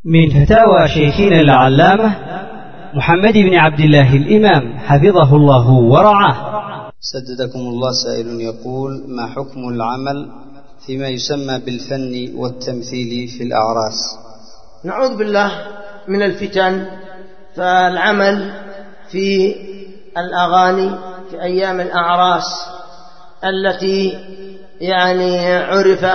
من فتاوى شيخنا العلامة محمد بن عبد الله الإمام حفظه الله ورعاه. سددكم الله. سائل يقول: ما حكم العمل فيما يسمى بالفن والتمثيل في الأعراس؟ نعوذ بالله من الفتن. فالعمل في الأغاني في أيام الأعراس التي عرف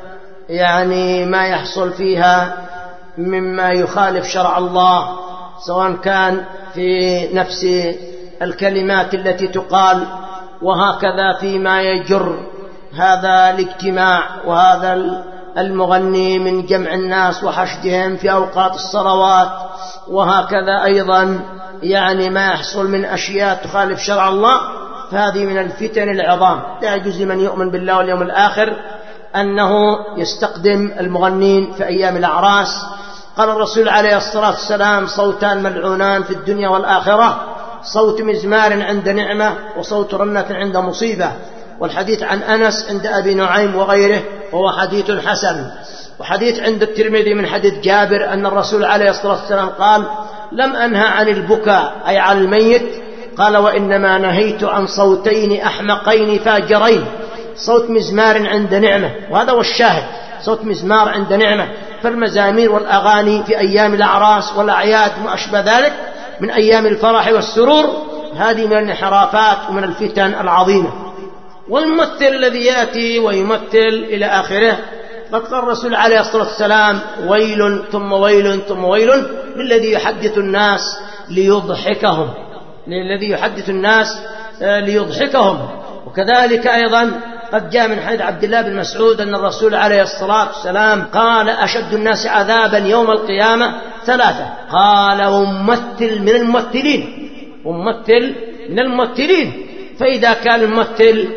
ما يحصل فيها مما يخالف شرع الله، سواء كان في نفس الكلمات التي تقال، وهكذا فيما يجر هذا الاجتماع وهذا المغني من جمع الناس وحشدهم في أوقات الصلوات، وهكذا أيضا ما يحصل من أشياء تخالف شرع الله، فهذه من الفتن العظام. لا يجوز لمن يؤمن بالله واليوم الآخر أنه يستقدم المغنين في أيام الأعراس. قال الرسول عليه الصلاة والسلام: صوتان ملعونان في الدنيا والآخرة، صوت مزمار عند نعمة وصوت رنة عند مصيبة. والحديث عن أنس عند أبي نعيم وغيره وهو حديث حسن. وحديث عند الترمذي من حديث جابر أن الرسول عليه الصلاة والسلام قال: لم أنهى عن البكاء أي عن الميت، قال: وإنما نهيت عن صوتين أحمقين فاجرين، صوت مزمار عند نعمة، وهذا هو الشاهد، صوت مزمار عند نعمة. فالمزامير والأغاني في أيام الأعراس والأعياد وما أشبه ذلك من أيام الفرح والسرور، هذه من الانحرافات ومن الفتن العظيمة. والممثل الذي يأتي ويمثل إلى آخره، قد قال الرسول عليه الصلاة والسلام: ويل ثم ويل ثم ويل للذي يحدث الناس ليضحكهم، للذي يحدث الناس ليضحكهم. وكذلك أيضا قد جاء من حديث عبد الله بن مسعود أن الرسول عليه الصلاة والسلام قال: أشد الناس عذابا يوم القيامة ثلاثة. قال: وممثل من الممثلين، وممثل من الممثلين. فإذا كان الممثل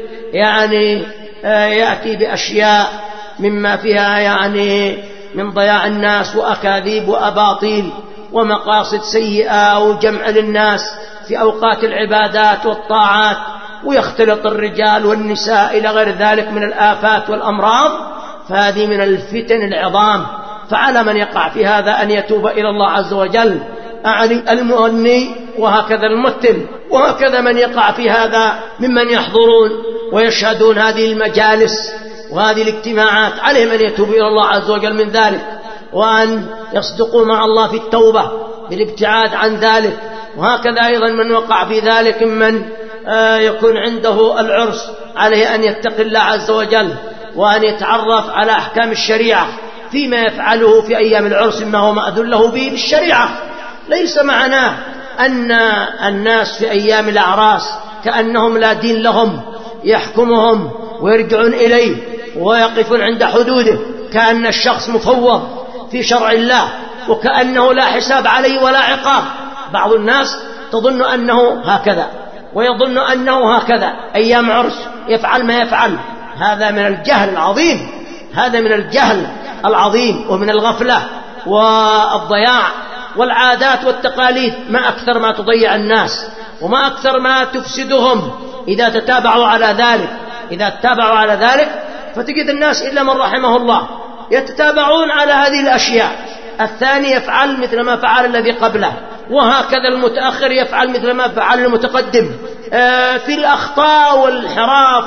يأتي بأشياء مما فيها من ضياع الناس وأكاذيب وأباطيل ومقاصد سيئة وجمع للناس في أوقات العبادات والطاعات، ويختلط الرجال والنساء إلى غير ذلك من الآفات والأمراض، فهذه من الفتن العظام. فعلى من يقع في هذا أن يتوب إلى الله عز وجل، أعني المغني وهكذا الممثل، وهكذا من يقع في هذا ممن يحضرون ويشهدون هذه المجالس وهذه الاجتماعات، عليهم أن يتوب إلى الله عز وجل من ذلك، وأن يصدقوا مع الله في التوبة بالابتعاد عن ذلك. وهكذا أيضا من وقع في ذلك ممن يكون عنده العرس، عليه أن يتقي الله عز وجل وأن يتعرف على أحكام الشريعة فيما يفعله في أيام العرس مما هو مأذون له به بالشريعة. ليس معناه أن الناس في أيام الأعراس كأنهم لا دين لهم يحكمهم ويرجعون إليه ويقفون عند حدوده، كأن الشخص مفوض في شرع الله وكأنه لا حساب عليه ولا عقاب. بعض الناس تظن أنه هكذا ويظن أنه هكذا، أيام عرس يفعل ما يفعل. هذا من الجهل العظيم، هذا من الجهل العظيم ومن الغفلة والضياع. والعادات والتقاليد ما أكثر ما تضيع الناس وما أكثر ما تفسدهم إذا تتابعوا على ذلك. إذا تتابعوا على ذلك فتجد الناس إلا من رحمه الله يتتابعون على هذه الأشياء. الثاني يفعل مثل ما فعل الذي قبله، وهكذا المتأخر يفعل مثل ما فعل المتقدم في الأخطاء والانحراف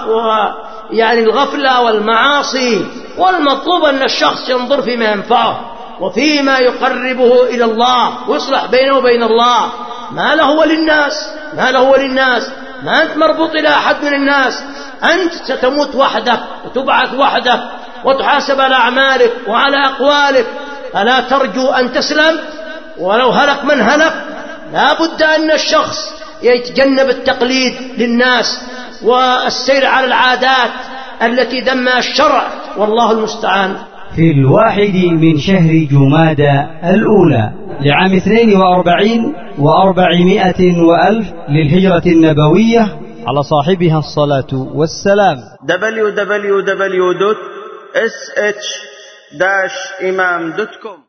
الغفلة والمعاصي. والمطلوب أن الشخص ينظر فيما ينفعه وفيما يقربه إلى الله ويصلح بينه وبين الله. ما له وللناس، ما له وللناس، ما أنت مربوط إلى أحد من الناس، أنت ستموت وحدك وتبعث وحدك وتحاسب على أعمالك وعلى أقوالك. ألا ترجو أن تسلم ولو هلك من هلك؟ لا بد أن الشخص يتجنب التقليد للناس والسير على العادات التي ذمها الشرع، والله المستعان. في 1 من شهر جمادى الأولى لعام 42 و400 وألف للهجرة النبوية، على صاحبها الصلاة والسلام. www.sh-imam.com